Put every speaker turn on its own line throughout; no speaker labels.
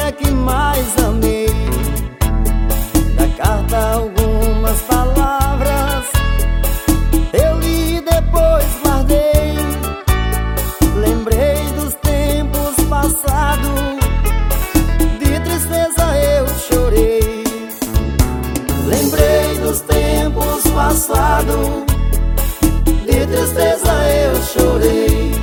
mulher que mais amei. Da carta algumas palavras eu li e depois guardei. Lembrei dos tempos passados, de tristeza eu chorei. Lembrei dos tempos passados, de tristeza eu chorei.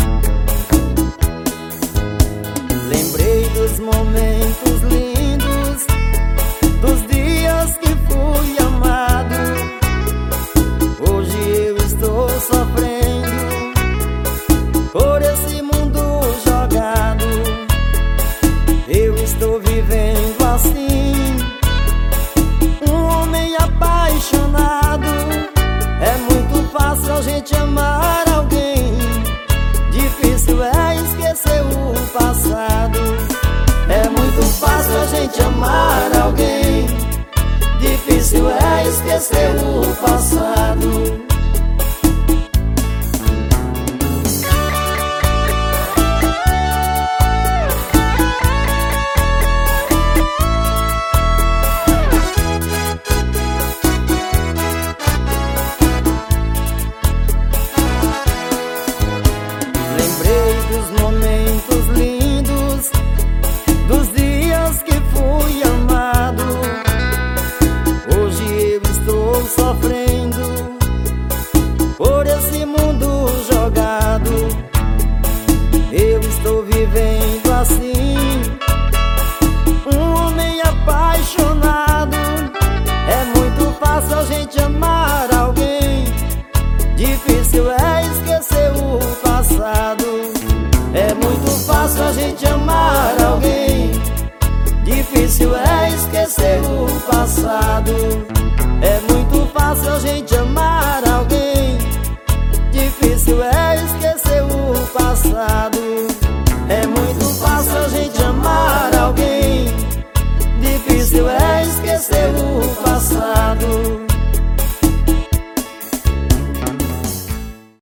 Lembrei dos momentos lindos, dos dias que fui amado. Hoje eu estou sofrendo por esse mundo jogado. Eu estou vivendo assim, um homem apaixonado. É muito fácil a gente amar alguém, difícil é esquecer o passado. É muito fácil a gente amar alguém, difícil é esquecer o passado. Dos momentos lindos, dos dias que fui amado. Hoje eu estou sofrendo por esse mundo jogado. Eu estou vivendo assim, um homem apaixonado. É muito fácil a gente amar alguém, difícil é esquecer o passado. É muito fácil a gente amar alguém, difícil é esquecer o passado. É muito fácil a gente amar alguém, difícil é esquecer o passado.